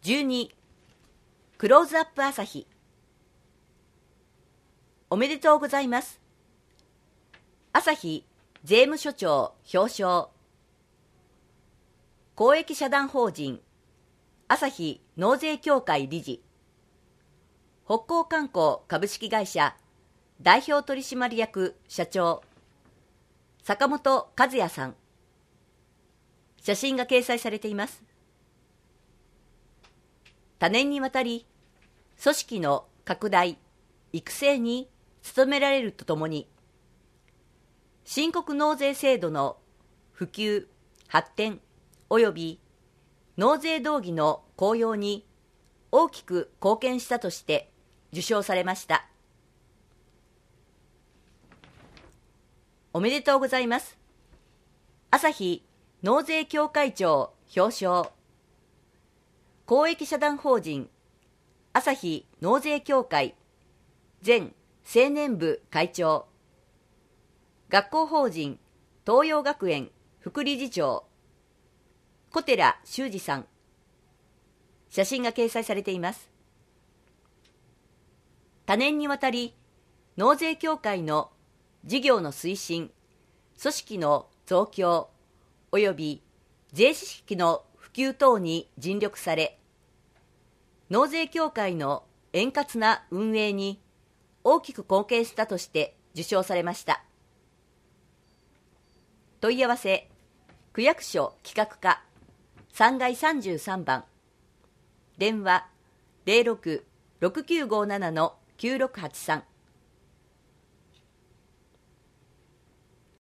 12クローズアップ朝日。おめでとうございます。朝日税務署長表彰。公益社団法人朝日納税協会理事、北光観光株式会社代表取締役社長坂本和也さん。写真が掲載されています。多年にわたり組織の拡大育成に努められるとともに、申告納税制度の普及発展および納税道義の向揚に大きく貢献したとして受賞されました。おめでとうございます。朝日納税協会長表彰。公益社団法人朝日納税協会前青年部会長、学校法人東洋学園副理事長小寺修二さん。写真が掲載されています。多年にわたり納税協会の事業の推進、組織の増強および税知識の普及等に尽力され、納税協会の円滑な運営に大きく貢献したとして受賞されました。問い合わせ区役所企画課3階33番、電話 06-6957-9683